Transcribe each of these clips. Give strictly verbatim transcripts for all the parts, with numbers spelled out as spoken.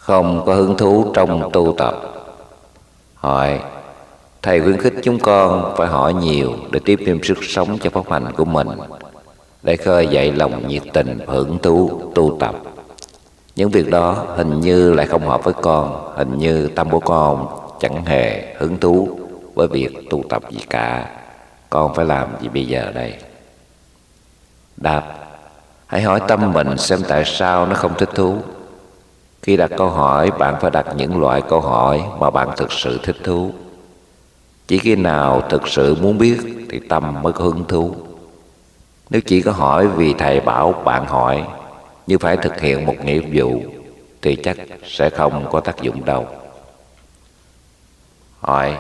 không có hứng thú trong tu tập. Hỏi: thầy khuyến khích chúng con phải hỏi nhiều để tiếp thêm sức sống cho pháp hành của mình, để khơi dậy lòng nhiệt tình và hứng thú tu tập. Những việc đó hình như lại không hợp với con, hình như tâm của con chẳng hề hứng thú với việc tu tập gì cả. Con phải làm gì bây giờ đây? Đáp: hãy hỏi tâm mình xem tại sao nó không thích thú. Khi đặt câu hỏi, bạn phải đặt những loại câu hỏi mà bạn thực sự thích thú. Chỉ khi nào thực sự muốn biết thì tâm mới có hứng thú. Nếu chỉ có hỏi vì thầy bảo bạn hỏi, như phải thực hiện một nghĩa vụ, thì chắc sẽ không có tác dụng đâu. Hỏi: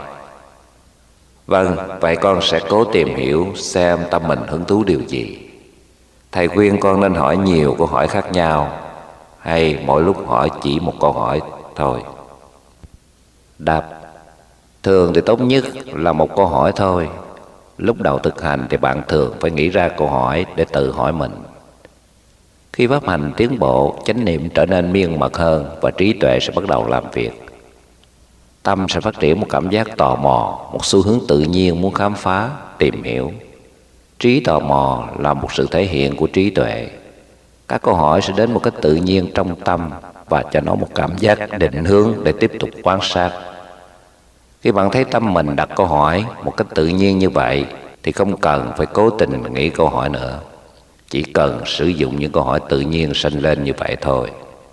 vâng, vậy con sẽ cố tìm hiểu xem tâm mình hứng thú điều gì. Thầy khuyên con nên hỏi nhiều câu hỏi khác nhau, hay mỗi lúc hỏi chỉ một câu hỏi thôi? Đáp: thường thì tốt nhất là một câu hỏi thôi. Lúc đầu thực hành thì bạn thường phải nghĩ ra câu hỏi để tự hỏi mình. Khi pháp hành tiến bộ, chánh niệm trở nên miên mật hơn và trí tuệ sẽ bắt đầu làm việc. Tâm sẽ phát triển một cảm giác tò mò, một xu hướng tự nhiên muốn khám phá, tìm hiểu. Trí tò mò là một sự thể hiện của trí tuệ. Các câu hỏi sẽ đến một cách tự nhiên trong tâm và cho nó một cảm giác định hướng để tiếp tục quan sát. Khi bạn thấy tâm mình đặt câu hỏi một cách tự nhiên như vậy thì không cần phải cố tình nghĩ câu hỏi nữa. Chỉ cần sử dụng những câu hỏi tự nhiên sanh lên như vậy thôi.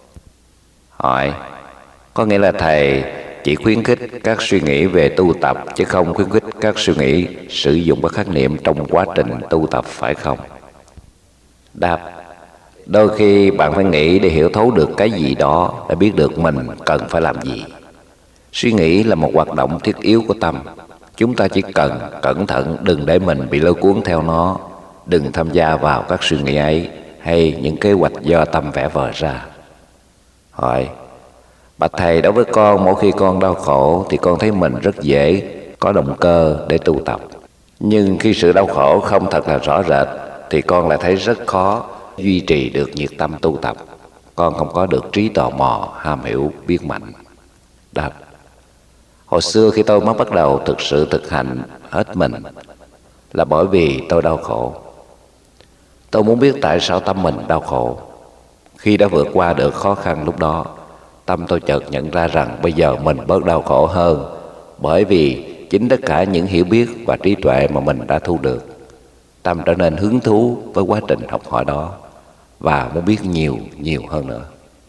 Hỏi: có nghĩa là thầy chỉ khuyến khích các suy nghĩ về tu tập, chứ không khuyến khích các suy nghĩ sử dụng các khái niệm trong quá trình tu tập, phải không? Đáp: đôi khi bạn phải nghĩ để hiểu thấu được cái gì đó, để biết được mình cần phải làm gì. Suy nghĩ là một hoạt động thiết yếu của tâm. Chúng ta chỉ cần cẩn thận đừng để mình bị lôi cuốn theo nó, đừng tham gia vào các suy nghĩ ấy hay những kế hoạch do tâm vẽ vời ra. Hỏi: bạch thầy, đối với con, mỗi khi con đau khổ thì con thấy mình rất dễ có động cơ để tu tập. Nhưng khi sự đau khổ không thật là rõ rệt thì con lại thấy rất khó duy trì được nhiệt tâm tu tập. Con không có được trí tò mò, ham hiểu, biết mạnh. Đáp: hồi xưa khi tôi mới bắt đầu thực sự thực hành hết mình là bởi vì tôi đau khổ. Tôi muốn biết tại sao tâm mình đau khổ. Khi đã vượt qua được khó khăn lúc đó, tâm tôi chợt nhận ra rằng bây giờ mình bớt đau khổ hơn, bởi vì chính tất cả những hiểu biết và trí tuệ mà mình đã thu được. Tâm trở nên hứng thú với quá trình học hỏi đó và muốn biết nhiều, nhiều hơn nữa.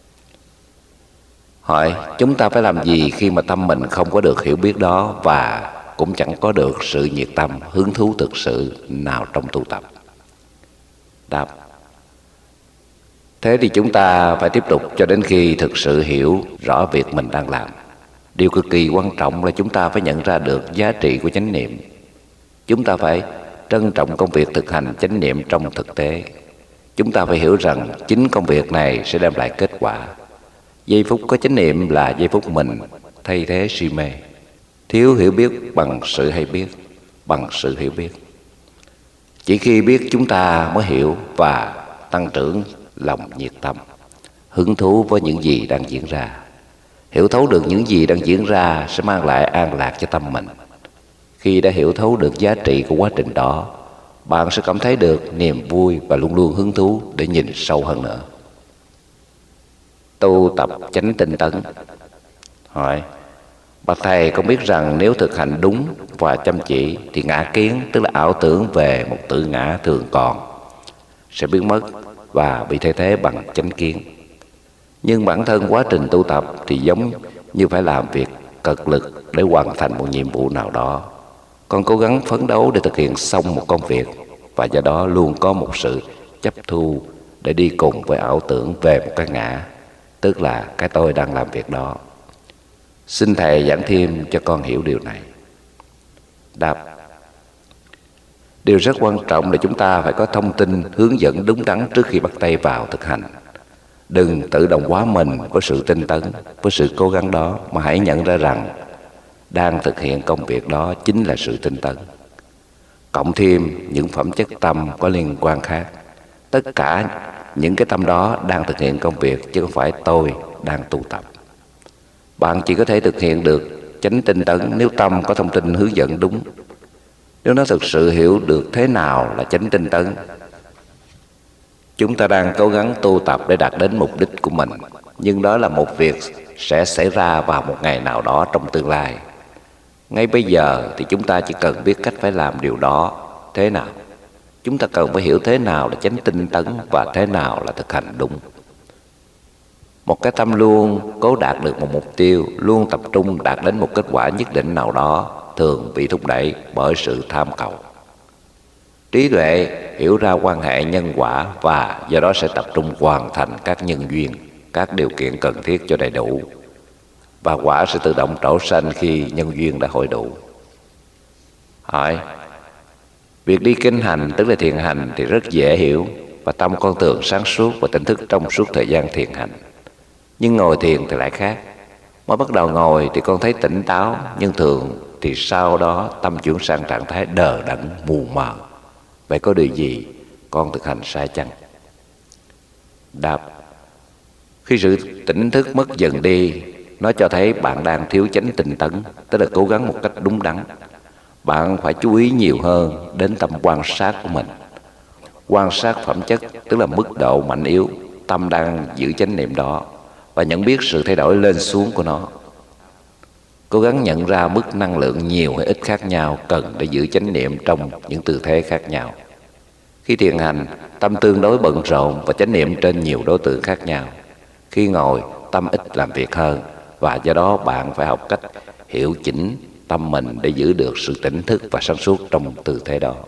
Hỏi: chúng ta phải làm gì khi mà tâm mình không có được hiểu biết đó và cũng chẳng có được sự nhiệt tâm, hứng thú thực sự nào trong tu tập? Đáp: thế thì chúng ta phải tiếp tục cho đến khi thực sự hiểu rõ việc mình đang làm. Điều cực kỳ quan trọng là chúng ta phải nhận ra được giá trị của chánh niệm. Chúng ta phải trân trọng công việc thực hành chánh niệm trong thực tế. Chúng ta phải hiểu rằng chính công việc này sẽ đem lại kết quả. Giây phút có chánh niệm là giây phút mình thay thế si mê, thiếu hiểu biết bằng sự hay biết, bằng sự hiểu biết. Chỉ khi biết chúng ta mới hiểu và tăng trưởng lòng nhiệt tâm, hứng thú với những gì đang diễn ra. Hiểu thấu được những gì đang diễn ra sẽ mang lại an lạc cho tâm mình. Khi đã hiểu thấu được giá trị của quá trình đó, bạn sẽ cảm thấy được niềm vui và luôn luôn hứng thú để nhìn sâu hơn nữa. Tu tập chánh tinh tấn. Hỏi: bạch thầy, con biết rằng nếu thực hành đúng và chăm chỉ thì ngã kiến, tức là ảo tưởng về một tự ngã thường còn, sẽ biến mất và bị thay thế bằng chánh kiến. Nhưng bản thân quá trình tu tập thì giống như phải làm việc cực lực để hoàn thành một nhiệm vụ nào đó. Con cố gắng phấn đấu để thực hiện xong một công việc, và do đó luôn có một sự chấp thu để đi cùng với ảo tưởng về một cái ngã, tức là cái tôi đang làm việc đó. Xin thầy giảng thêm cho con hiểu điều này. Đáp: điều rất quan trọng là chúng ta phải có thông tin hướng dẫn đúng đắn trước khi bắt tay vào thực hành. Đừng tự động hóa mình với sự tinh tấn, với sự cố gắng đó, mà hãy nhận ra rằng đang thực hiện công việc đó chính là sự tinh tấn. Cộng thêm những phẩm chất tâm có liên quan khác. Tất cả những cái tâm đó đang thực hiện công việc, chứ không phải tôi đang tu tập. Bạn chỉ có thể thực hiện được chánh tinh tấn nếu tâm có thông tin hướng dẫn đúng. Nếu nó thực sự hiểu được thế nào là chánh tinh tấn. Chúng ta đang cố gắng tu tập để đạt đến mục đích của mình, nhưng đó là một việc sẽ xảy ra vào một ngày nào đó trong tương lai. Ngay bây giờ thì chúng ta chỉ cần biết cách phải làm điều đó thế nào. Chúng ta cần phải hiểu thế nào là chánh tinh tấn và thế nào là thực hành đúng. Một cái tâm luôn cố đạt được một mục tiêu, luôn tập trung đạt đến một kết quả nhất định nào đó, thường bị thúc đẩy bởi sự tham cầu. Trí tuệ hiểu ra quan hệ nhân quả và do đó sẽ tập trung hoàn thành các nhân duyên, các điều kiện cần thiết cho đầy đủ. Và quả sẽ tự động trổ sanh khi nhân duyên đã hội đủ. Hỏi: việc đi kinh hành tức là thiền hành thì rất dễ hiểu, và tâm con thường sáng suốt và tỉnh thức trong suốt thời gian thiền hành. Nhưng ngồi thiền thì lại khác. Mới bắt đầu ngồi thì con thấy tỉnh táo, nhưng thường thì sau đó tâm chuyển sang trạng thái đờ đẫn mù mờ. Vậy có điều gì con thực hành sai chăng? Đáp: khi sự tỉnh thức mất dần đi, nó cho thấy bạn đang thiếu chánh tinh tấn, tức là cố gắng một cách đúng đắn. Bạn phải chú ý nhiều hơn đến tâm quan sát của mình. Quan sát phẩm chất tức là mức độ mạnh yếu tâm đang giữ chánh niệm đó, và nhận biết sự thay đổi lên xuống của nó. Cố gắng nhận ra mức năng lượng nhiều hay ít khác nhau cần để giữ chánh niệm trong những tư thế khác nhau. Khi thiền hành, tâm tương đối bận rộn và chánh niệm trên nhiều đối tượng khác nhau. Khi ngồi, tâm ít làm việc hơn, và do đó bạn phải học cách hiểu chỉnh tâm mình để giữ được sự tỉnh thức và sáng suốt trong tư thế đó.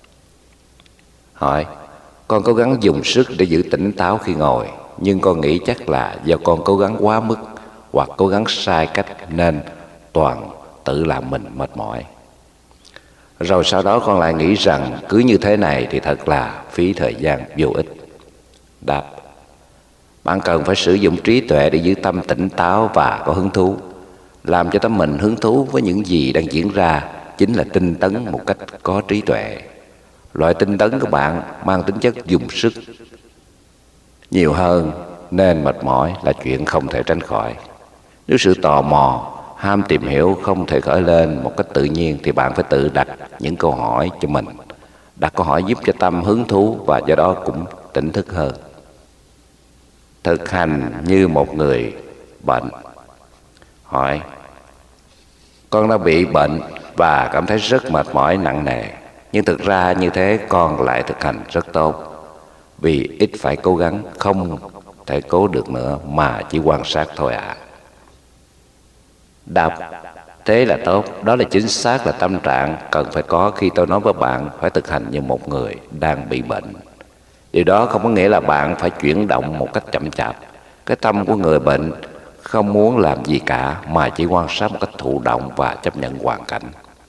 Hỏi: con cố gắng dùng sức để giữ tỉnh táo khi ngồi, nhưng con nghĩ chắc là do con cố gắng quá mức hoặc cố gắng sai cách nên toàn tự làm mình mệt mỏi. Rồi sau đó con lại nghĩ rằng cứ như thế này thì thật là phí thời gian vô ích. Đáp: bạn cần phải sử dụng trí tuệ để giữ tâm tỉnh táo và có hứng thú. Làm cho tâm mình hứng thú với những gì đang diễn ra chính là tinh tấn một cách có trí tuệ. Loại tinh tấn của bạn mang tính chất dùng sức nhiều hơn, nên mệt mỏi là chuyện không thể tránh khỏi. Nếu sự tò mò, ham tìm hiểu không thể khởi lên một cách tự nhiên, thì bạn phải tự đặt những câu hỏi cho mình. Đặt câu hỏi giúp cho tâm hứng thú và do đó cũng tỉnh thức hơn. Thực hành như một người bệnh. Hỏi: con đã bị bệnh và cảm thấy rất mệt mỏi nặng nề, nhưng thực ra như thế con lại thực hành rất tốt, vì ít phải cố gắng, không thể cố được nữa mà chỉ quan sát thôi ạ. À. Đáp: thế là tốt, đó là chính xác là tâm trạng cần phải có khi tôi nói với bạn phải thực hành như một người đang bị bệnh. Điều đó không có nghĩa là bạn phải chuyển động một cách chậm chạp. Cái tâm của người bệnh không muốn làm gì cả mà chỉ quan sát một cách thụ động và chấp nhận hoàn cảnh.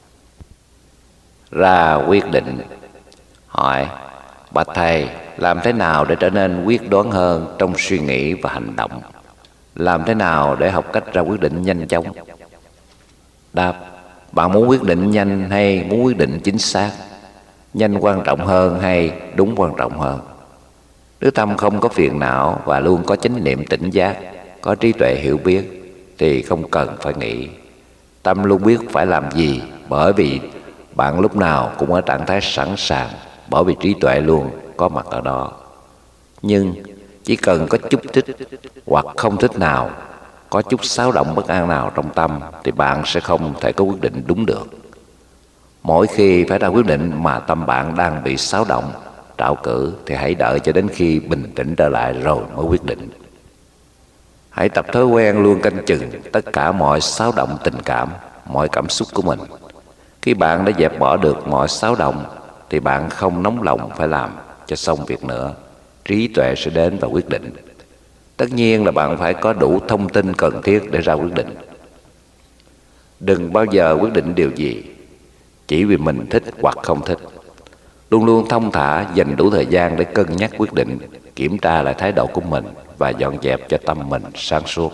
Ra quyết định. Hỏi: bạch thầy, làm thế nào để trở nên quyết đoán hơn trong suy nghĩ và hành động? Làm thế nào để học cách ra quyết định nhanh chóng? Đáp: bạn muốn quyết định nhanh hay muốn quyết định chính xác? Nhanh quan trọng hơn hay đúng quan trọng hơn? Nếu tâm không có phiền não và luôn có chánh niệm tỉnh giác, có trí tuệ hiểu biết, thì không cần phải nghĩ. Tâm luôn biết phải làm gì, bởi vì bạn lúc nào cũng ở trạng thái sẵn sàng, bởi vì trí tuệ luôn có mặt ở đó. Nhưng chỉ cần có chút thích hoặc không thích nào, có chút xáo động bất an nào trong tâm, thì bạn sẽ không thể có quyết định đúng được. Mỗi khi phải ra quyết định mà tâm bạn đang bị xáo động, trạo cử, thì hãy đợi cho đến khi bình tĩnh trở lại rồi mới quyết định. Hãy tập thói quen luôn canh chừng tất cả mọi xáo động tình cảm, mọi cảm xúc của mình. Khi bạn đã dẹp bỏ được mọi xáo động, thì bạn không nóng lòng phải làm cho xong việc nữa. Trí tuệ sẽ đến và quyết định. Tất nhiên là bạn phải có đủ thông tin cần thiết để ra quyết định. Đừng bao giờ quyết định điều gì chỉ vì mình thích hoặc không thích. Luôn luôn thông thả, dành đủ thời gian để cân nhắc quyết định, kiểm tra lại thái độ của mình và dọn dẹp cho tâm mình sáng suốt.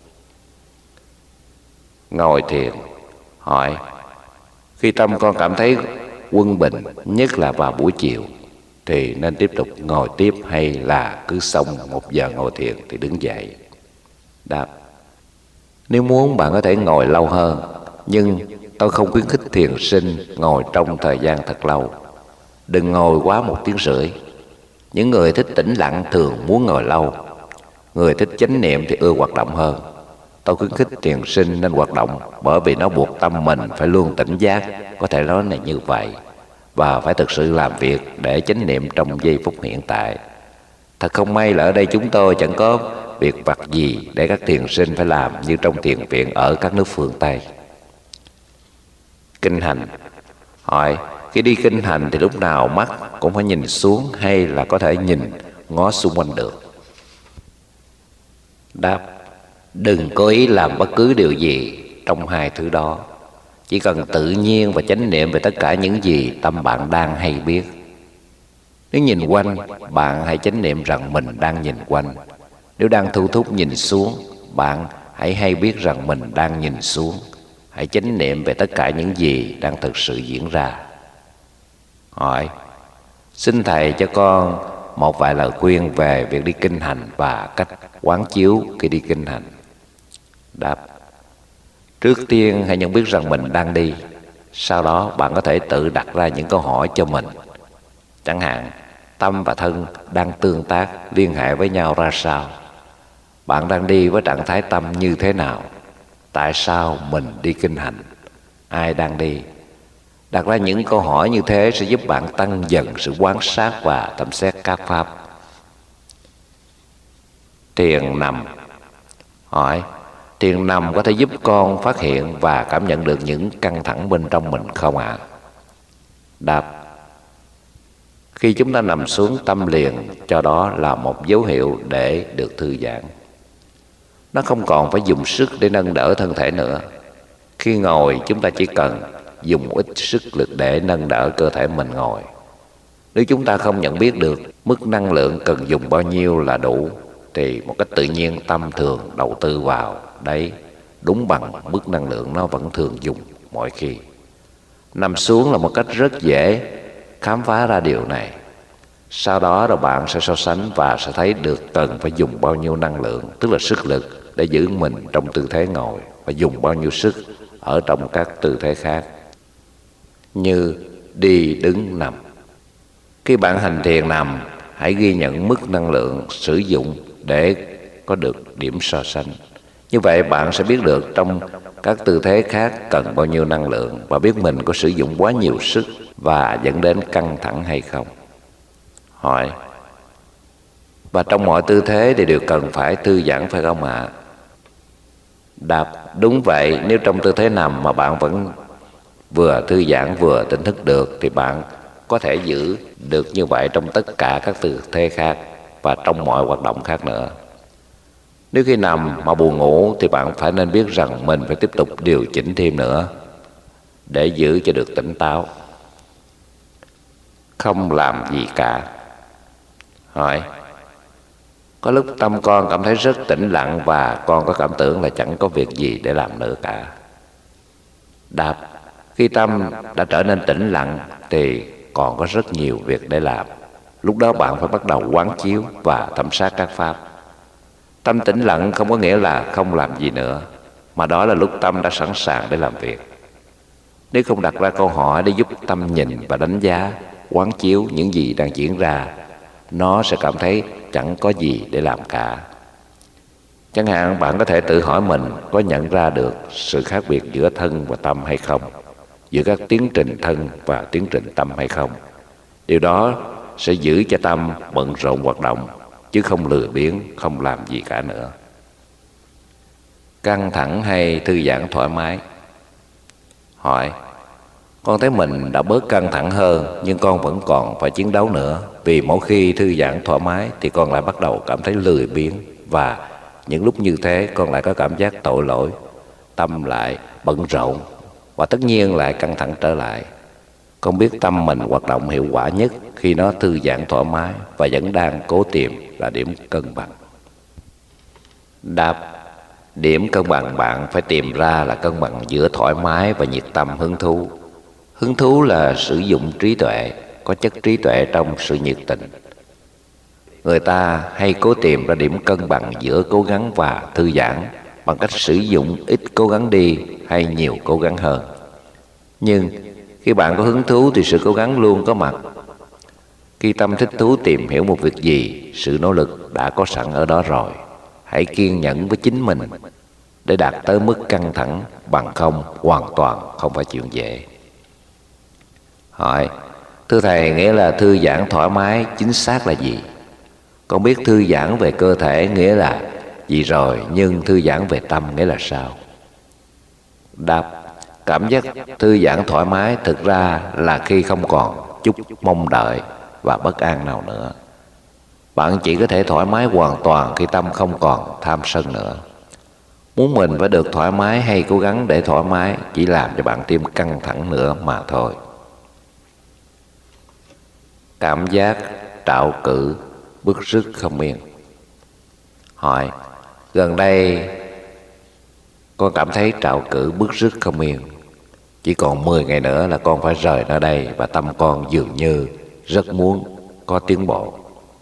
Ngồi thiền. Hỏi: khi tâm con cảm thấy quân bình, nhất là vào buổi chiều, thì nên tiếp tục ngồi tiếp hay là cứ xong một giờ ngồi thiền thì đứng dậy? Đáp: Nếu muốn bạn có thể ngồi lâu hơn, nhưng tôi không khuyến khích thiền sinh ngồi trong thời gian thật lâu. Đừng ngồi quá một tiếng rưỡi. Những người thích tĩnh lặng thường muốn ngồi lâu. Người thích chánh niệm thì ưa hoạt động hơn. Tôi khuyến khích thiền sinh nên hoạt động, bởi vì nó buộc tâm mình phải luôn tỉnh giác, có thể nói là như vậy, và phải thực sự làm việc để chánh niệm trong giây phút hiện tại. Thật không may là ở đây chúng tôi chẳng có việc vặt gì để các thiền sinh phải làm như trong thiền viện ở các nước phương Tây. Kinh hành. Hỏi, khi đi kinh hành thì lúc nào mắt cũng phải nhìn xuống hay là có thể nhìn ngó xung quanh được? Đáp, đừng cố ý làm bất cứ điều gì trong hai thứ đó. Chỉ cần tự nhiên và chánh niệm về tất cả những gì tâm bạn đang hay biết. Nếu nhìn quanh, bạn hãy chánh niệm rằng mình đang nhìn quanh. Nếu đang thu thúc nhìn xuống, bạn hãy hay biết rằng mình đang nhìn xuống. Hãy chánh niệm về tất cả những gì đang thực sự diễn ra. Hỏi, xin Thầy cho con một vài lời khuyên về việc đi kinh hành và cách quán chiếu khi đi kinh hành. Đáp, trước tiên hãy nhận biết rằng mình đang đi. Sau đó bạn có thể tự đặt ra những câu hỏi cho mình. Chẳng hạn, tâm và thân đang tương tác, liên hệ với nhau ra sao? Bạn đang đi với trạng thái tâm như thế nào? Tại sao mình đi kinh hành? Ai đang đi? Đặt ra những câu hỏi như thế sẽ giúp bạn tăng dần sự quan sát và thẩm xét các pháp. Thiền nằm. Hỏi, thiền nằm có thể giúp con phát hiện và cảm nhận được những căng thẳng bên trong mình không ạ? À? Đáp, khi chúng ta nằm xuống, tâm liền cho đó là một dấu hiệu để được thư giãn. Nó không còn phải dùng sức để nâng đỡ thân thể nữa. Khi ngồi, chúng ta chỉ cần dùng ít sức lực để nâng đỡ cơ thể mình ngồi. Nếu chúng ta không nhận biết được mức năng lượng cần dùng bao nhiêu là đủ, thì một cách tự nhiên tâm thường đầu tư vào đấy đúng bằng mức năng lượng nó vẫn thường dùng mọi khi. Nằm xuống là một cách rất dễ khám phá ra điều này. Sau đó rồi bạn sẽ so sánh và sẽ thấy được cần phải dùng bao nhiêu năng lượng, tức là sức lực, để giữ mình trong tư thế ngồi, và dùng bao nhiêu sức ở trong các tư thế khác như đi, đứng, nằm. Khi bạn hành thiền nằm, hãy ghi nhận mức năng lượng sử dụng để có được điểm so sánh. Như vậy bạn sẽ biết được trong các tư thế khác cần bao nhiêu năng lượng, và biết mình có sử dụng quá nhiều sức và dẫn đến căng thẳng hay không. Hỏi, và trong mọi tư thế thì đều cần phải thư giãn phải không ạ? À? Đáp, đúng vậy. Nếu trong tư thế nằm mà bạn vẫn vừa thư giãn vừa tỉnh thức được, thì bạn có thể giữ được như vậy trong tất cả các tư thế khác và trong mọi hoạt động khác nữa. Nếu khi nằm mà buồn ngủ thì bạn phải nên biết rằng mình phải tiếp tục điều chỉnh thêm nữa để giữ cho được tỉnh táo. Không làm gì cả. Hỏi, có lúc tâm con cảm thấy rất tĩnh lặng và con có cảm tưởng là chẳng có việc gì để làm nữa cả. Đáp, khi tâm đã trở nên tĩnh lặng thì còn có rất nhiều việc để làm. Lúc đó bạn phải bắt đầu quán chiếu và thẩm sát các pháp. Tâm tĩnh lặng không có nghĩa là không làm gì nữa, mà đó là lúc tâm đã sẵn sàng để làm việc. Nếu không đặt ra câu hỏi để giúp tâm nhìn và đánh giá, quán chiếu những gì đang diễn ra, nó sẽ cảm thấy chẳng có gì để làm cả. Chẳng hạn bạn có thể tự hỏi mình có nhận ra được sự khác biệt giữa thân và tâm hay không, giữa các tiến trình thân và tiến trình tâm hay không. Điều đó sẽ giữ cho tâm bận rộn hoạt động, chứ không lười biếng, không làm gì cả nữa. Căng thẳng hay thư giãn thoải mái? Hỏi, con thấy mình đã bớt căng thẳng hơn, nhưng con vẫn còn phải chiến đấu nữa. Vì mỗi khi thư giãn thoải mái thì con lại bắt đầu cảm thấy lười biếng, và những lúc như thế con lại có cảm giác tội lỗi, tâm lại bận rộn và tất nhiên lại căng thẳng trở lại. Con biết tâm mình hoạt động hiệu quả nhất khi nó thư giãn thoải mái và vẫn đang cố tìm là điểm cân bằng. Đáp, điểm cân bằng bạn phải tìm ra là cân bằng giữa thoải mái và nhiệt tâm hứng thú. Hứng thú là sử dụng trí tuệ, có chất trí tuệ trong sự nhiệt tình. Người ta hay cố tìm ra điểm cân bằng giữa cố gắng và thư giãn, bằng cách sử dụng ít cố gắng đi hay nhiều cố gắng hơn. Nhưng khi bạn có hứng thú thì sự cố gắng luôn có mặt. Khi tâm thích thú tìm hiểu một việc gì, sự nỗ lực đã có sẵn ở đó rồi. Hãy kiên nhẫn với chính mình để đạt tới mức căng thẳng, bằng không hoàn toàn không phải chuyện dễ. Hỏi: thưa Thầy, nghĩa là thư giãn thoải mái chính xác là gì? Con biết thư giãn về cơ thể nghĩa là gì rồi, nhưng thư giãn về tâm nghĩa là sao? Đáp: cảm giác thư giãn thoải mái thực ra là khi không còn chút mong đợi và bất an nào nữa. Bạn chỉ có thể thoải mái hoàn toàn khi tâm không còn tham sân nữa. Muốn mình phải được thoải mái hay cố gắng để thoải mái chỉ làm cho bạn thêm căng thẳng nữa mà thôi. Cảm giác trạo cử, bứt rứt không yên. Hỏi: gần đây con cảm thấy trạo cử bứt rứt không yên. Chỉ còn mười ngày nữa là con phải rời nơi đây, và tâm con dường như rất muốn có tiến bộ.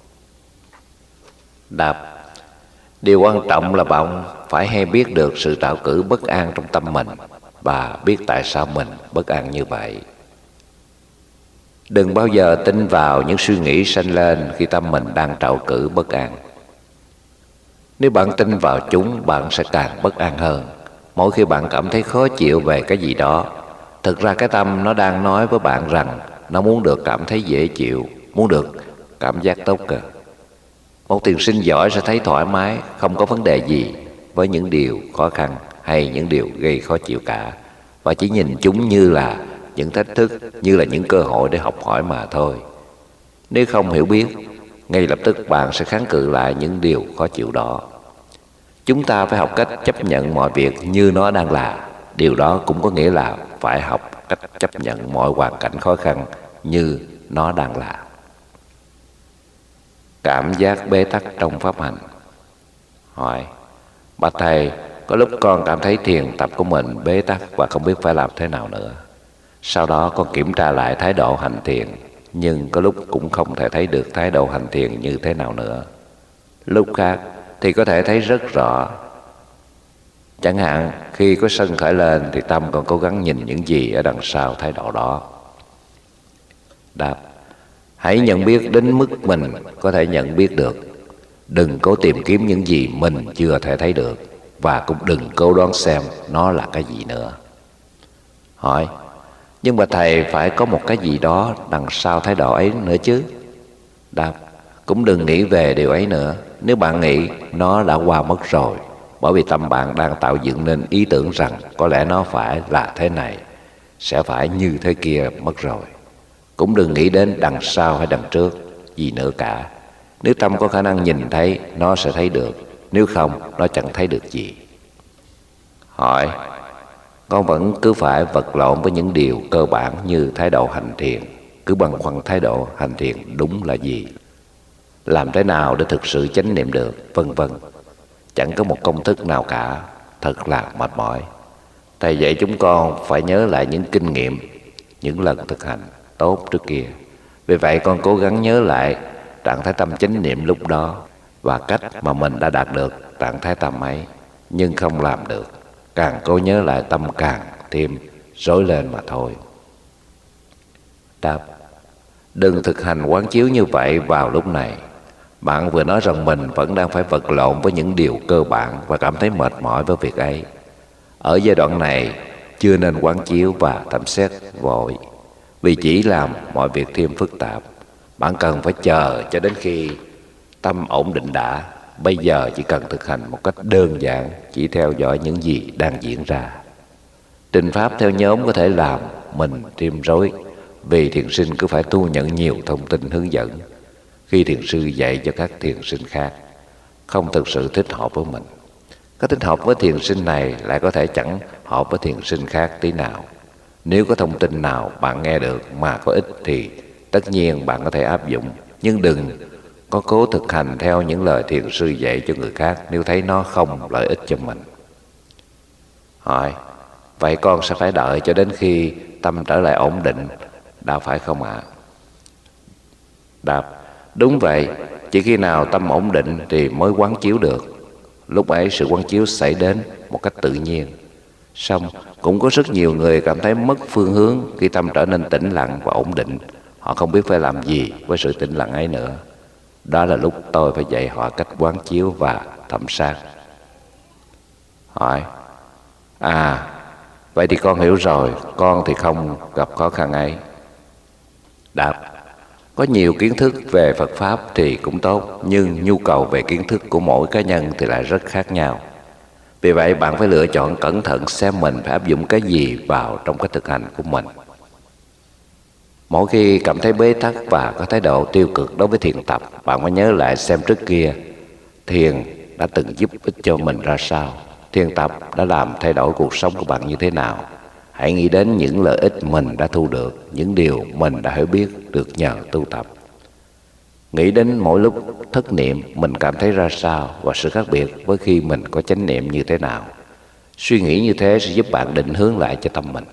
Đáp: điều quan trọng là bạn phải hay biết được sự trạo cử bất an trong tâm mình và biết tại sao mình bất an như vậy. Đừng bao giờ tin vào những suy nghĩ sanh lên khi tâm mình đang trạo cử bất an. Nếu bạn tin vào chúng, bạn sẽ càng bất an hơn. Mỗi khi bạn cảm thấy khó chịu về cái gì đó, thực ra cái tâm nó đang nói với bạn rằng nó muốn được cảm thấy dễ chịu, muốn được cảm giác tốt cơ. Một thiền sinh giỏi sẽ thấy thoải mái, không có vấn đề gì với những điều khó khăn hay những điều gây khó chịu cả, và chỉ nhìn chúng như là những thách thức, như là những cơ hội để học hỏi mà thôi. Nếu không hiểu biết, ngay lập tức bạn sẽ kháng cự lại những điều khó chịu đó. Chúng ta phải học cách chấp nhận mọi việc như nó đang là. Điều đó cũng có nghĩa là phải học cách chấp nhận mọi hoàn cảnh khó khăn như nó đang là. Cảm giác bế tắc trong pháp hành. Hỏi: bạch Thầy, có lúc con cảm thấy thiền tập của mình bế tắc và không biết phải làm thế nào nữa. Sau đó con kiểm tra lại thái độ hành thiền, nhưng có lúc cũng không thể thấy được thái độ hành thiền như thế nào nữa. Lúc khác thì có thể thấy rất rõ. Chẳng hạn khi có sân khởi lên thì tâm còn cố gắng nhìn những gì ở đằng sau thái độ đó. Đáp: hãy nhận biết đến mức mình có thể nhận biết được. Đừng cố tìm kiếm những gì mình chưa thể thấy được, và cũng đừng cố đoán xem nó là cái gì nữa. Hỏi: nhưng mà Thầy phải có một cái gì đó đằng sau thái độ ấy nữa chứ? Đáp: cũng đừng nghĩ về điều ấy nữa. Nếu bạn nghĩ, nó đã qua mất rồi, bởi vì tâm bạn đang tạo dựng nên ý tưởng rằng có lẽ nó phải là thế này, sẽ phải như thế kia mất rồi. Cũng đừng nghĩ đến đằng sau hay đằng trước gì nữa cả. Nếu tâm có khả năng nhìn thấy, nó sẽ thấy được. Nếu không, nó chẳng thấy được gì. Hỏi: con vẫn cứ phải vật lộn với những điều cơ bản như thái độ hành thiền. Cứ băn khoăn thái độ hành thiền đúng là gì, làm thế nào để thực sự chánh niệm được, vân vân. Chẳng có một công thức nào cả, thật là mệt mỏi. Thầy dạy chúng con phải nhớ lại những kinh nghiệm, những lần thực hành tốt trước kia. Vì vậy con cố gắng nhớ lại trạng thái tâm chánh niệm lúc đó và cách mà mình đã đạt được trạng thái tâm ấy, nhưng không làm được. Càng cố nhớ lại tâm càng thêm rối lên mà thôi. Đáp: đừng thực hành quán chiếu như vậy vào lúc này. Bạn vừa nói rằng mình vẫn đang phải vật lộn với những điều cơ bản và cảm thấy mệt mỏi với việc ấy. Ở giai đoạn này chưa nên quán chiếu và thẩm xét vội, vì chỉ làm mọi việc thêm phức tạp. Bạn cần phải chờ cho đến khi tâm ổn định đã. Bây giờ chỉ cần thực hành một cách đơn giản, chỉ theo dõi những gì đang diễn ra. Trình pháp theo nhóm có thể làm mình thêm rối, vì thiền sinh cứ phải thu nhận nhiều thông tin hướng dẫn. Khi thiền sư dạy cho các thiền sinh khác, không thực sự thích hợp với mình. Cái thích hợp với thiền sinh này lại có thể chẳng hợp với thiền sinh khác tí nào. Nếu có thông tin nào bạn nghe được mà có ích thì tất nhiên bạn có thể áp dụng, nhưng đừng có cố thực hành theo những lời thiền sư dạy cho người khác nếu thấy nó không lợi ích cho mình. Hỏi: vậy con sẽ phải đợi cho đến khi tâm trở lại ổn định, đã phải không ạ? Đáp: đúng vậy, chỉ khi nào tâm ổn định thì mới quán chiếu được. lúc ấy sự quán chiếu xảy đến một cách tự nhiên. Song cũng có rất nhiều người cảm thấy mất phương hướng khi tâm trở nên tĩnh lặng và ổn định. Họ không biết phải làm gì với sự tĩnh lặng ấy nữa. Đó là lúc tôi phải dạy họ cách quán chiếu và thẩm sát. Hỏi: À, vậy thì con hiểu rồi, con thì không gặp khó khăn ấy. Đáp: Có nhiều kiến thức về Phật Pháp thì cũng tốt, nhưng nhu cầu về kiến thức của mỗi cá nhân thì lại rất khác nhau. Vì vậy bạn phải lựa chọn cẩn thận xem mình phải áp dụng cái gì vào trong cái thực hành của mình. Mỗi khi cảm thấy bế tắc và có thái độ tiêu cực đối với thiền tập, bạn phải nhớ lại xem trước kia thiền đã từng giúp ích cho mình ra sao. Thiền tập đã làm thay đổi cuộc sống của bạn như thế nào. Hãy nghĩ đến những lợi ích mình đã thu được, những điều mình đã hiểu biết được nhờ tu tập. Nghĩ đến mỗi lúc thất niệm mình cảm thấy ra sao và sự khác biệt với khi mình có chánh niệm như thế nào. Suy nghĩ như thế sẽ giúp bạn định hướng lại cho tâm mình.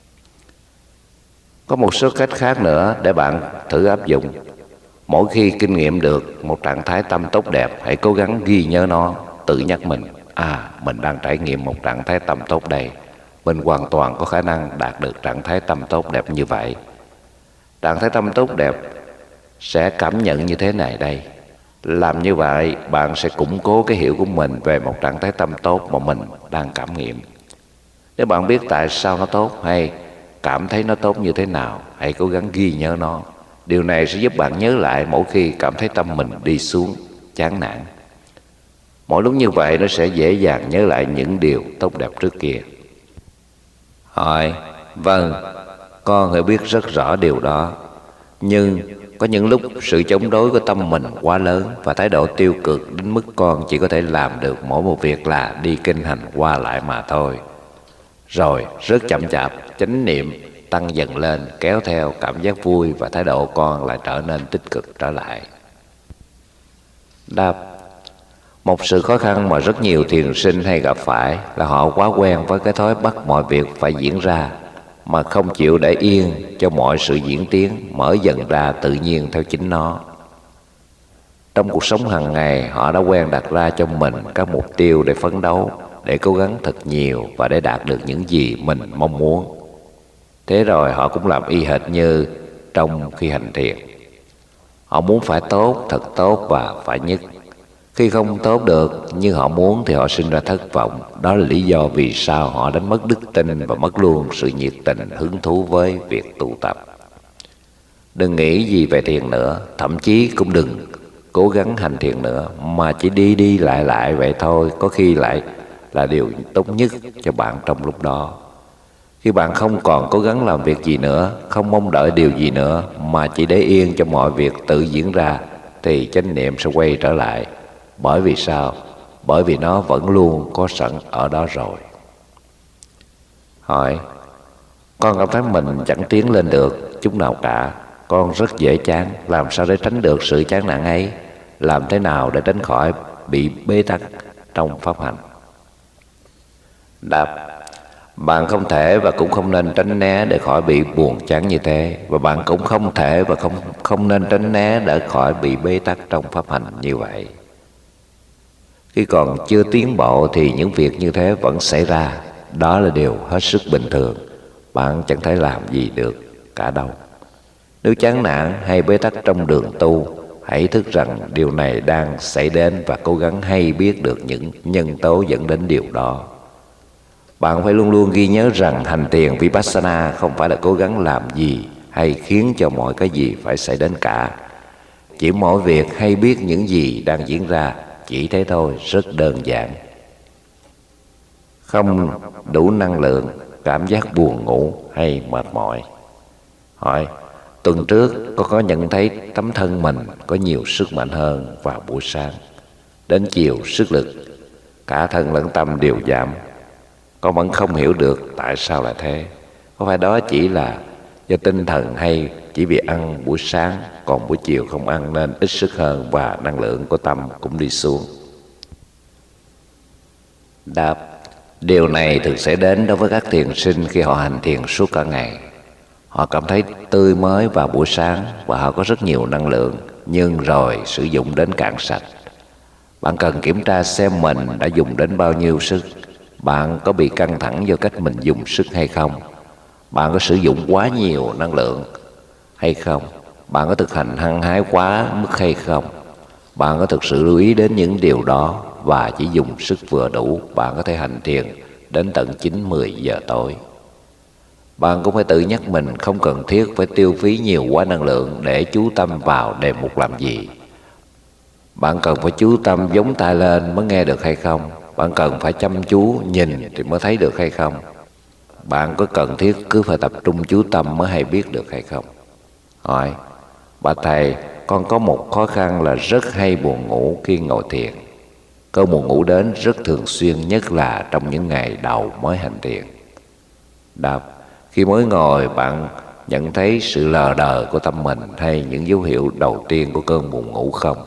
Có một số cách khác nữa để bạn thử áp dụng. Mỗi khi kinh nghiệm được một trạng thái tâm tốt đẹp, hãy cố gắng ghi nhớ nó, tự nhắc mình: À, mình đang trải nghiệm một trạng thái tâm tốt đây. Mình hoàn toàn có khả năng đạt được trạng thái tâm tốt đẹp như vậy. Trạng thái tâm tốt đẹp sẽ cảm nhận như thế này đây. Làm như vậy, bạn sẽ củng cố cái hiểu của mình về một trạng thái tâm tốt mà mình đang cảm nghiệm. Nếu bạn biết tại sao nó tốt hay cảm thấy nó tốt như thế nào, hãy cố gắng ghi nhớ nó. Điều này sẽ giúp bạn nhớ lại mỗi khi cảm thấy tâm mình đi xuống, chán nản. Mỗi lúc như vậy nó sẽ dễ dàng nhớ lại những điều tốt đẹp trước kia. Hỏi: Vâng, con hiểu biết rất rõ điều đó. Nhưng có những lúc sự chống đối của tâm mình quá lớn và thái độ tiêu cực đến mức con chỉ có thể làm được mỗi một việc là đi kinh hành qua lại mà thôi. Rồi rất chậm chạp, chánh niệm tăng dần lên, kéo theo cảm giác vui và thái độ con lại trở nên tích cực trở lại. Đáp: Một sự khó khăn mà rất nhiều thiền sinh hay gặp phải là họ quá quen với cái thói bắt mọi việc phải diễn ra, mà không chịu để yên cho mọi sự diễn tiến mở dần ra tự nhiên theo chính nó. Trong cuộc sống hàng ngày, họ đã quen đặt ra cho mình các mục tiêu để phấn đấu, để cố gắng thật nhiều và để đạt được những gì mình mong muốn. Thế rồi họ cũng làm y hệt như trong khi hành thiền. Họ muốn phải tốt, thật tốt và phải nhất. Khi không tốt được như họ muốn thì họ sinh ra thất vọng. Đó là lý do vì sao họ đánh mất đức tin và mất luôn sự nhiệt tình, hứng thú với việc tu tập. Đừng nghĩ gì về thiền nữa, thậm chí cũng đừng cố gắng hành thiền nữa, mà chỉ đi đi lại lại vậy thôi, có khi lại là điều tốt nhất cho bạn trong lúc đó. Khi bạn không còn cố gắng làm việc gì nữa, không mong đợi điều gì nữa, mà chỉ để yên cho mọi việc tự diễn ra, thì chánh niệm sẽ quay trở lại. Bởi vì sao? Bởi vì nó vẫn luôn có sẵn ở đó rồi. Hỏi: Con cảm thấy mình chẳng tiến lên được chút nào cả. Con rất dễ chán. Làm sao để tránh được sự chán nản ấy? Làm thế nào để tránh khỏi bị bế tắc trong pháp hành? Đáp: Bạn không thể và cũng không nên tránh né để khỏi bị buồn chán như thế. Và bạn cũng không thể và không, không nên tránh né để khỏi bị bế tắc trong pháp hành như vậy. Khi còn chưa tiến bộ thì những việc như thế vẫn xảy ra. Đó là điều hết sức bình thường. Bạn chẳng thể làm gì được cả đâu. Nếu chán nản hay bế tắc trong đường tu, hãy thức rằng điều này đang xảy đến và cố gắng hay biết được những nhân tố dẫn đến điều đó. Bạn phải luôn luôn ghi nhớ rằng hành thiền Vipassana không phải là cố gắng làm gì hay khiến cho mọi cái gì phải xảy đến cả. Chỉ mỗi việc hay biết những gì đang diễn ra, chỉ thế thôi, rất đơn giản. Không đủ năng lượng, cảm giác buồn ngủ hay mệt mỏi. Hỏi: Tuần trước con có nhận thấy tấm thân mình có nhiều sức mạnh hơn vào buổi sáng. Đến chiều sức lực, cả thân lẫn tâm đều giảm. Con vẫn không hiểu được tại sao lại thế. Có phải đó chỉ là do tinh thần hay chỉ vì ăn buổi sáng còn buổi chiều không ăn nên ít sức hơn và năng lượng của tâm cũng đi xuống? Đáp: Điều này thường sẽ đến đối với các thiền sinh khi họ hành thiền suốt cả ngày. Họ cảm thấy tươi mới vào buổi sáng và họ có rất nhiều năng lượng, nhưng rồi sử dụng đến cạn sạch. Bạn cần kiểm tra xem mình đã dùng đến bao nhiêu sức. Bạn có bị căng thẳng do cách mình dùng sức hay không? Bạn có sử dụng quá nhiều năng lượng hay không? Bạn có thực hành hăng hái quá mức hay không? Bạn có thực sự lưu ý đến những điều đó và chỉ dùng sức vừa đủ, bạn có thể hành thiền đến tận chín mười giờ tối. Bạn cũng phải tự nhắc mình không cần thiết phải tiêu phí nhiều quá năng lượng để chú tâm vào đề mục làm gì. Bạn cần phải chú tâm giống tay lên mới nghe được hay không? Bạn cần phải chăm chú nhìn thì mới thấy được hay không? Bạn có cần thiết cứ phải tập trung chú tâm mới hay biết được hay không? Hỏi: bà thầy, con có một khó khăn là rất hay buồn ngủ khi ngồi thiền. Cơn buồn ngủ đến rất thường xuyên, nhất là trong những ngày đầu mới hành thiền. Đáp: khi mới ngồi, bạn nhận thấy sự lờ đờ của tâm mình hay những dấu hiệu đầu tiên của cơn buồn ngủ không?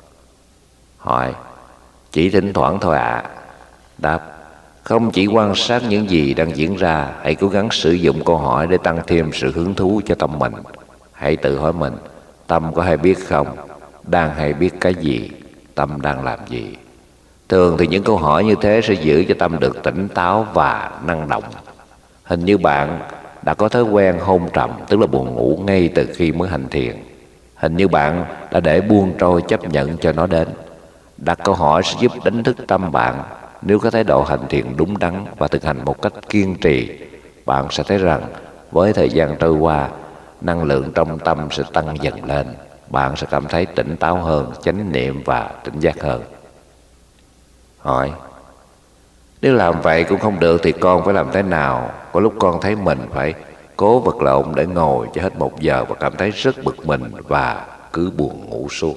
Hỏi: chỉ thỉnh thoảng thôi ạ. À. Đáp: không chỉ quan sát những gì đang diễn ra, hãy cố gắng sử dụng câu hỏi để tăng thêm sự hứng thú cho tâm mình. Hãy tự hỏi mình: tâm có hay biết không? Đang hay biết cái gì? Tâm đang làm gì? Thường thì những câu hỏi như thế sẽ giữ cho tâm được tỉnh táo và năng động. Hình như bạn đã có thói quen hôn trầm, tức là buồn ngủ ngay từ khi mới hành thiền. Hình như bạn đã để buông trôi chấp nhận cho nó đến. Đặt câu hỏi sẽ giúp đánh thức tâm bạn. Nếu có thái độ hành thiền đúng đắn và thực hành một cách kiên trì, bạn sẽ thấy rằng với thời gian trôi qua, năng lượng trong tâm sẽ tăng dần lên. Bạn sẽ cảm thấy tỉnh táo hơn, chánh niệm và tỉnh giác hơn. Hỏi: nếu làm vậy cũng không được thì con phải làm thế nào? Có lúc con thấy mình phải cố vật lộn để ngồi cho hết một giờ và cảm thấy rất bực mình và cứ buồn ngủ suốt.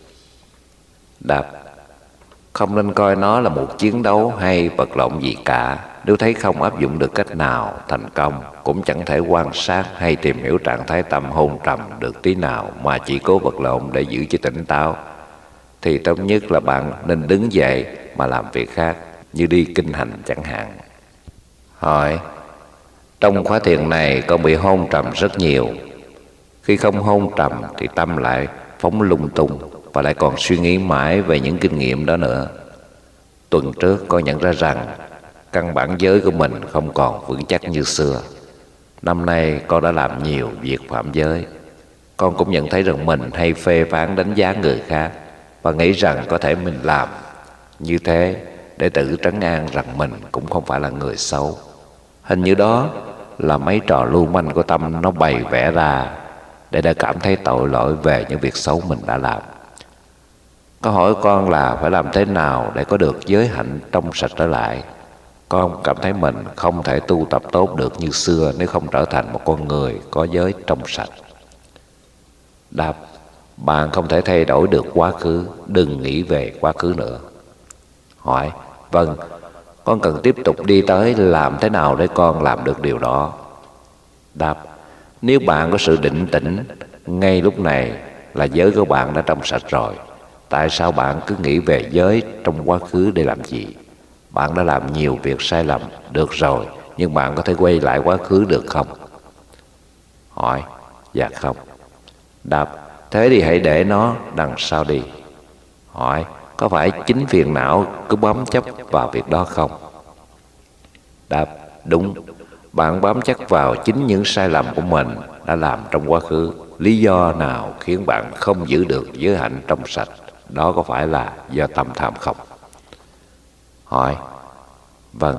Đáp: không nên coi nó là một chiến đấu hay vật lộn gì cả. Nếu thấy không áp dụng được cách nào thành công, cũng chẳng thể quan sát hay tìm hiểu trạng thái tâm hôn trầm được tí nào mà chỉ cố vật lộn để giữ cho tỉnh táo, thì tốt nhất là bạn nên đứng dậy mà làm việc khác, như đi kinh hành chẳng hạn. Hỏi: trong khóa thiền này con bị hôn trầm rất nhiều. Khi không hôn trầm thì tâm lại phóng lung tung và lại còn suy nghĩ mãi về những kinh nghiệm đó nữa. Tuần trước con nhận ra rằng căn bản giới của mình không còn vững chắc như xưa. Năm nay con đã làm nhiều việc phạm giới. Con cũng nhận thấy rằng mình hay phê phán đánh giá người khác và nghĩ rằng có thể mình làm như thế để tự trấn an rằng mình cũng không phải là người xấu. Hình như đó là mấy trò lưu manh của tâm nó bày vẽ ra để đã cảm thấy tội lỗi về những việc xấu mình đã làm. Câu hỏi con là phải làm thế nào để có được giới hạnh trong sạch trở lại. Con cảm thấy mình không thể tu tập tốt được như xưa nếu không trở thành một con người có giới trong sạch. Đáp: bạn không thể thay đổi được quá khứ, đừng nghĩ về quá khứ nữa. Hỏi: vâng, con cần tiếp tục đi tới, làm thế nào để con làm được điều đó? Đáp: nếu bạn có sự định tĩnh ngay lúc này là giới của bạn đã trong sạch rồi. Tại sao bạn cứ nghĩ về giới trong quá khứ để làm gì? Bạn đã làm nhiều việc sai lầm, được rồi, nhưng bạn có thể quay lại quá khứ được không? Hỏi: dạ không. Đáp: thế thì hãy để nó đằng sau đi. Hỏi: có phải chính phiền não cứ bám chấp vào việc đó không? Đáp: đúng. Bạn bám chấp vào chính những sai lầm của mình đã làm trong quá khứ. Lý do nào khiến bạn không giữ được giới hạnh trong sạch? Đó có phải là do tâm tham không? Hỏi: vâng.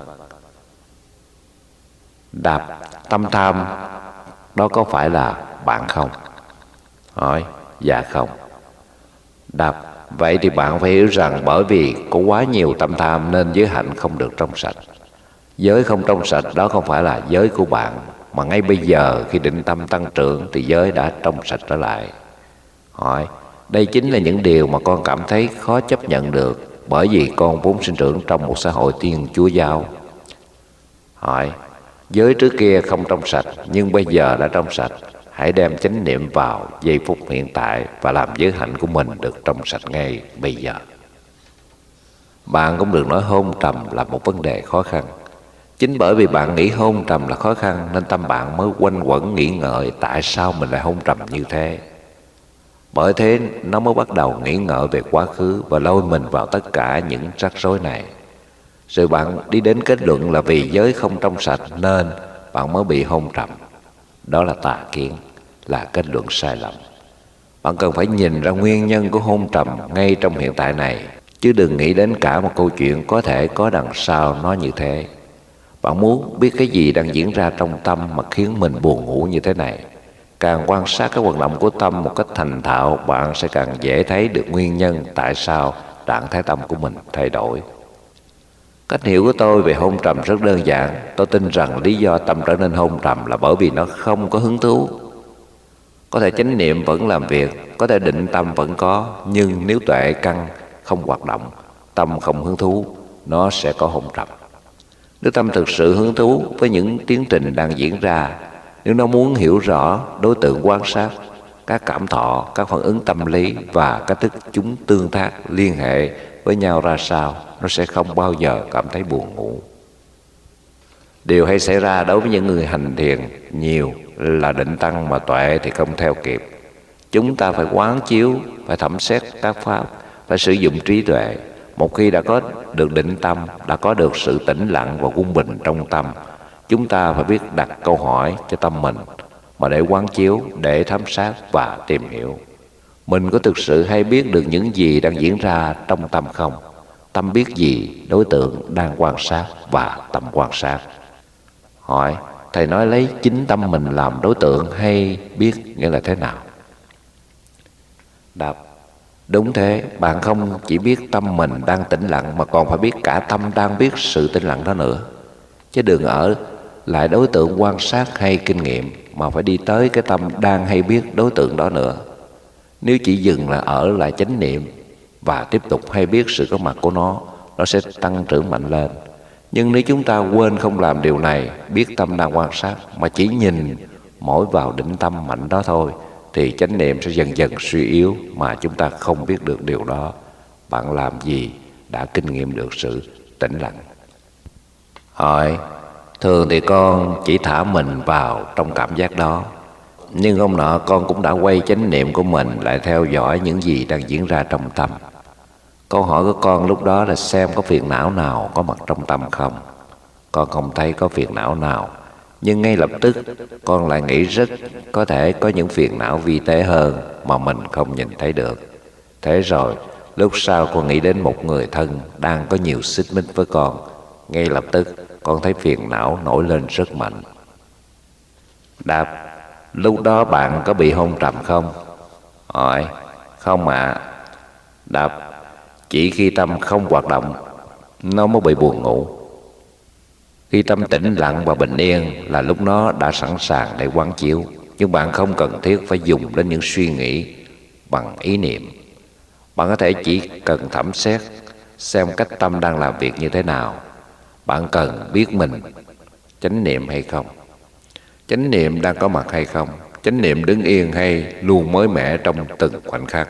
Đáp: tâm tham đó có phải là bạn không? Hỏi: dạ không. Đáp: vậy thì bạn phải hiểu rằng bởi vì có quá nhiều tâm tham nên giới hạnh không được trong sạch. Giới không trong sạch đó không phải là giới của bạn, mà ngay bây giờ khi định tâm tăng trưởng thì giới đã trong sạch trở lại. Hỏi: đây chính là những điều mà con cảm thấy khó chấp nhận được, bởi vì con vốn sinh trưởng trong một xã hội Thiên Chúa giáo. Hỏi: giới trước kia không trong sạch nhưng bây giờ đã trong sạch. Hãy đem chánh niệm vào giây phút hiện tại và làm giới hạnh của mình được trong sạch ngay bây giờ. Bạn cũng đừng nói hôn trầm là một vấn đề khó khăn. Chính bởi vì bạn nghĩ hôn trầm là khó khăn nên tâm bạn mới quanh quẩn nghĩ ngợi tại sao mình lại hôn trầm như thế. Bởi thế nó mới bắt đầu nghĩ ngợi về quá khứ và lôi mình vào tất cả những rắc rối này. Rồi bạn đi đến kết luận là vì giới không trong sạch nên bạn mới bị hôn trầm. Đó là tà kiến, là kết luận sai lầm. Bạn cần phải nhìn ra nguyên nhân của hôn trầm ngay trong hiện tại này, chứ đừng nghĩ đến cả một câu chuyện có thể có đằng sau nó như thế. Bạn muốn biết cái gì đang diễn ra trong tâm mà khiến mình buồn ngủ như thế này. Càng quan sát các hoạt động của tâm một cách thành thạo, bạn sẽ càng dễ thấy được nguyên nhân tại sao trạng thái tâm của mình thay đổi. Cách hiểu của tôi về hôn trầm rất đơn giản. Tôi tin rằng lý do tâm trở nên hôn trầm là bởi vì nó không có hứng thú. Có thể chánh niệm vẫn làm việc, có thể định tâm vẫn có, nhưng nếu tuệ căn không hoạt động, tâm không hứng thú, nó sẽ có hôn trầm. Nếu tâm thực sự hứng thú với những tiến trình đang diễn ra, nếu nó muốn hiểu rõ đối tượng quan sát, các cảm thọ, các phản ứng tâm lý và cách thức chúng tương tác, liên hệ với nhau ra sao, nó sẽ không bao giờ cảm thấy buồn ngủ. Điều hay xảy ra đối với những người hành thiền nhiều là định tăng mà tuệ thì không theo kịp. Chúng ta phải quán chiếu, phải thẩm xét các pháp, phải sử dụng trí tuệ. Một khi đã có được định tâm, đã có được sự tĩnh lặng và quân bình trong tâm, chúng ta phải biết đặt câu hỏi cho tâm mình, mà để quán chiếu, để thám sát và tìm hiểu. Mình có thực sự hay biết được những gì đang diễn ra trong tâm không? Tâm biết gì đối tượng đang quan sát và tâm quan sát? Hỏi, thầy nói lấy chính tâm mình làm đối tượng hay biết nghĩa là thế nào? Đáp, đúng thế, bạn không chỉ biết tâm mình đang tĩnh lặng mà còn phải biết cả tâm đang biết sự tĩnh lặng đó nữa. Chứ đừng ở lại đối tượng quan sát hay kinh nghiệm mà phải đi tới cái tâm đang hay biết đối tượng đó nữa. Nếu chỉ dừng là ở lại chánh niệm và tiếp tục hay biết sự có mặt của nó, nó sẽ tăng trưởng mạnh lên. Nhưng nếu chúng ta quên không làm điều này, biết tâm đang quan sát mà chỉ nhìn mỗi vào định tâm mạnh đó thôi, thì chánh niệm sẽ dần dần suy yếu mà chúng ta không biết được điều đó. Bạn làm gì đã kinh nghiệm được sự tĩnh lặng? Hỏi, thường thì con chỉ thả mình vào trong cảm giác đó, nhưng hôm nọ con cũng đã quay chánh niệm của mình lại theo dõi những gì đang diễn ra trong tâm. Câu hỏi của con lúc đó là xem có phiền não nào có mặt trong tâm không. Con không thấy có phiền não nào, nhưng ngay lập tức con lại nghĩ rất có thể có những phiền não vi tế hơn mà mình không nhìn thấy được. Thế rồi lúc sau con nghĩ đến một người thân đang có nhiều xích mích với con. Ngay lập tức con thấy phiền não nổi lên rất mạnh. Đáp, lúc đó bạn có bị hôn trầm không? Hỏi, không ạ. À. Đáp, chỉ khi tâm không hoạt động nó mới bị buồn ngủ. Khi tâm tĩnh lặng và bình yên là lúc nó đã sẵn sàng để quán chiếu. Nhưng bạn không cần thiết phải dùng đến những suy nghĩ bằng ý niệm. Bạn có thể chỉ cần thẩm xét xem cách tâm đang làm việc như thế nào. Bạn cần biết mình chánh niệm hay không, chánh niệm đang có mặt hay không, chánh niệm đứng yên hay luôn mới mẻ trong từng khoảnh khắc.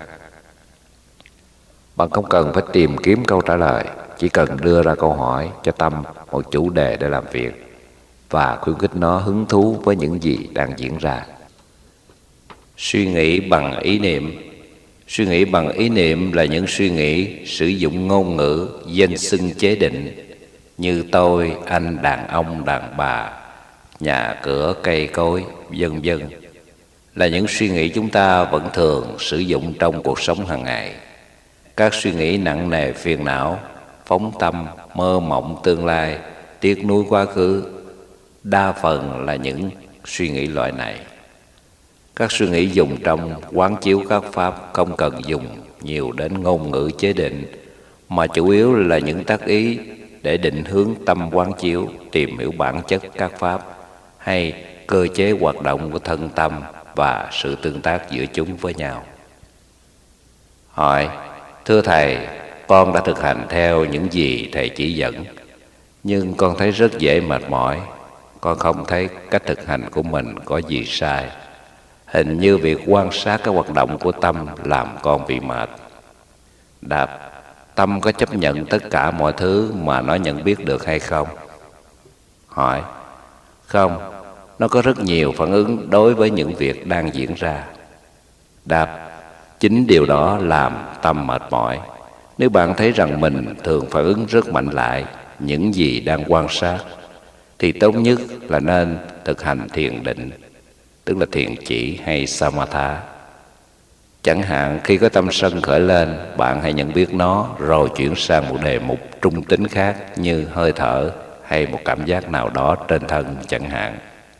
Bạn không cần phải tìm kiếm câu trả lời, chỉ cần đưa ra câu hỏi cho tâm một chủ đề để làm việc và khuyến khích nó hứng thú với những gì đang diễn ra. Suy nghĩ bằng ý niệm. Suy nghĩ bằng ý niệm là những suy nghĩ sử dụng ngôn ngữ, danh xưng chế định như tôi, anh, đàn ông, đàn bà, nhà cửa, cây cối, vân vân. Là những suy nghĩ chúng ta vẫn thường sử dụng trong cuộc sống hàng ngày. Các suy nghĩ nặng nề phiền não, phóng tâm, mơ mộng tương lai, tiếc nuối quá khứ, đa phần là những suy nghĩ loại này. Các suy nghĩ dùng trong quán chiếu các pháp không cần dùng nhiều đến ngôn ngữ chế định, mà chủ yếu là những tác ý để định hướng tâm quán chiếu, tìm hiểu bản chất các pháp hay cơ chế hoạt động của thân tâm và sự tương tác giữa chúng với nhau. Hỏi, thưa thầy, con đã thực hành theo những gì thầy chỉ dẫn, nhưng con thấy rất dễ mệt mỏi. Con không thấy cách thực hành của mình có gì sai. Hình như việc quan sát các hoạt động của tâm làm con bị mệt. Đáp, tâm có chấp nhận tất cả mọi thứ mà nó nhận biết được hay không? Hỏi, không, nó có rất nhiều phản ứng đối với những việc đang diễn ra. Đáp, Chính điều đó làm tâm mệt mỏi. Nếu bạn thấy rằng mình thường phản ứng rất mạnh lại những gì đang quan sát, thì tốt nhất là nên thực hành thiền định, tức là thiền chỉ hay samatha. Chẳng hạn khi có tâm sân khởi lên, bạn hãy nhận biết nó rồi chuyển sang một đề mục trung tính khác như hơi thở hay một cảm giác nào đó trên thân chẳng hạn.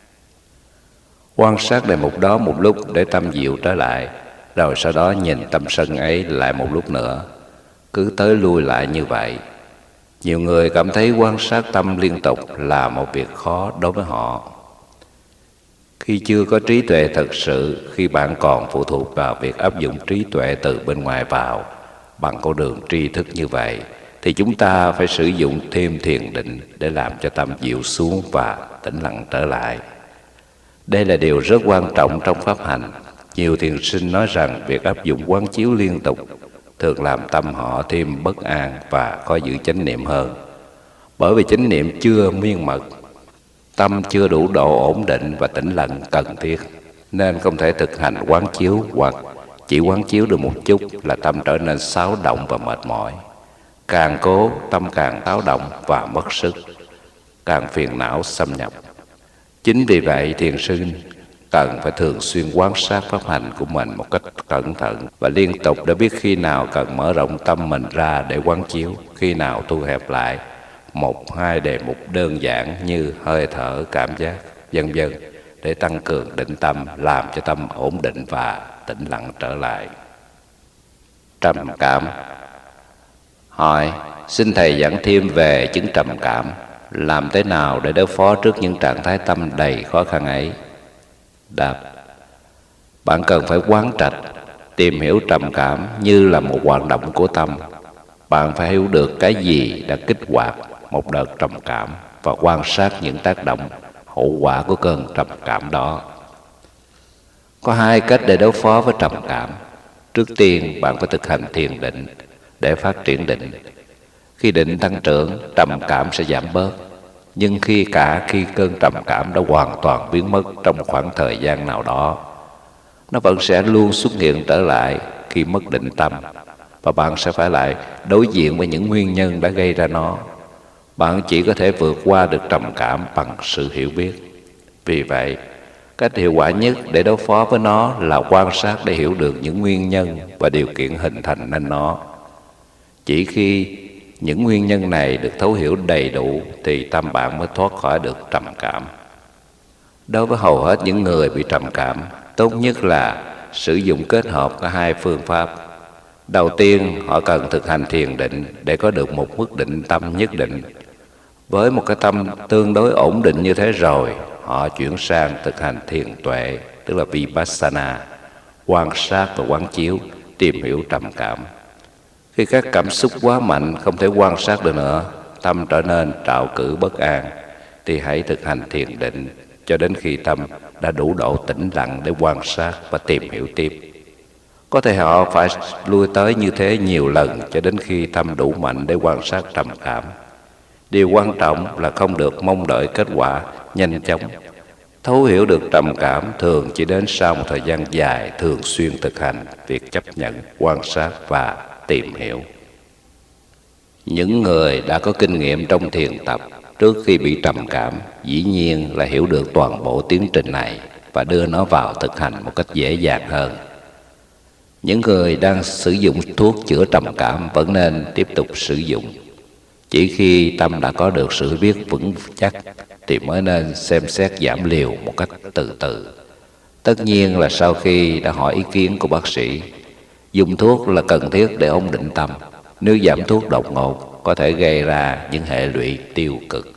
Quan sát đề mục đó một lúc để tâm dịu trở lại, rồi sau đó nhìn tâm sân ấy lại một lúc nữa. Cứ tới lui lại như vậy. Nhiều người cảm thấy quan sát tâm liên tục là một việc khó đối với họ. Khi chưa có trí tuệ thực sự, khi bạn còn phụ thuộc vào việc áp dụng trí tuệ từ bên ngoài vào bằng con đường tri thức như vậy, thì chúng ta phải sử dụng thêm thiền định để làm cho tâm dịu xuống và tĩnh lặng trở lại. Đây là điều rất quan trọng trong pháp hành. Nhiều thiền sinh nói rằng việc áp dụng quán chiếu liên tục thường làm tâm họ thêm bất an và khó giữ chánh niệm hơn. Bởi vì chánh niệm chưa miên mật, tâm chưa đủ độ ổn định và tĩnh lặng cần thiết, nên không thể thực hành quán chiếu, hoặc chỉ quán chiếu được một chút là tâm trở nên xáo động và mệt mỏi. Càng cố, tâm càng xáo động và mất sức, càng phiền não xâm nhập. Chính vì vậy, thiền sinh cần phải thường xuyên quan sát pháp hành của mình một cách cẩn thận và liên tục để biết khi nào cần mở rộng tâm mình ra để quán chiếu, khi nào thu hẹp lại một hai đề mục đơn giản như hơi thở, cảm giác, vân vân để tăng cường định tâm, làm cho tâm ổn định và tĩnh lặng trở lại. Trầm cảm. Hỏi: xin thầy giảng thêm về chứng trầm cảm. Làm thế nào để đối phó trước những trạng thái tâm đầy khó khăn ấy? Đáp: bạn cần phải quán trạch, tìm hiểu trầm cảm như là một hoạt động của tâm. Bạn phải hiểu được cái gì đã kích hoạt một đợt trầm cảm và quan sát những tác động, hậu quả của cơn trầm cảm đó. Có hai cách để đối phó với trầm cảm. Trước tiên, bạn phải thực hành thiền định để phát triển định. Khi định tăng trưởng, trầm cảm sẽ giảm bớt. Nhưng khi cả khi cơn trầm cảm đã hoàn toàn biến mất trong khoảng thời gian nào đó, nó vẫn sẽ luôn xuất hiện trở lại khi mất định tâm, và bạn sẽ phải lại đối diện với những nguyên nhân đã gây ra nó. Bạn chỉ có thể vượt qua được trầm cảm bằng sự hiểu biết. Vì vậy, cách hiệu quả nhất để đối phó với nó là quan sát để hiểu được những nguyên nhân và điều kiện hình thành nên nó. Chỉ khi những nguyên nhân này được thấu hiểu đầy đủ thì tâm bạn mới thoát khỏi được trầm cảm. Đối với hầu hết những người bị trầm cảm, tốt nhất là sử dụng kết hợp cả hai phương pháp. Đầu tiên, họ cần thực hành thiền định để có được một mức định tâm nhất định. Với một cái tâm tương đối ổn định như thế rồi, họ chuyển sang thực hành thiền tuệ, tức là Vipassana, quan sát và quán chiếu, tìm hiểu trầm cảm. Khi các cảm xúc quá mạnh không thể quan sát được nữa, tâm trở nên trạo cử bất an, thì hãy thực hành thiền định cho đến khi tâm đã đủ độ tĩnh lặng để quan sát và tìm hiểu tiếp. Có thể họ phải lui tới như thế nhiều lần cho đến khi tâm đủ mạnh để quan sát trầm cảm. Điều quan trọng là không được mong đợi kết quả nhanh chóng. Thấu hiểu được trầm cảm thường chỉ đến sau một thời gian dài thường xuyên thực hành việc chấp nhận, quan sát và tìm hiểu. Những người đã có kinh nghiệm trong thiền tập trước khi bị trầm cảm dĩ nhiên là hiểu được toàn bộ tiến trình này và đưa nó vào thực hành một cách dễ dàng hơn. Những người đang sử dụng thuốc chữa trầm cảm vẫn nên tiếp tục sử dụng. Chỉ khi tâm đã có được sự biết vững chắc thì mới nên xem xét giảm liều một cách từ từ. Tất nhiên là sau khi đã hỏi ý kiến của bác sĩ. Dùng thuốc là cần thiết để ổn định tâm. Nếu giảm thuốc đột ngột có thể gây ra những hệ lụy tiêu cực.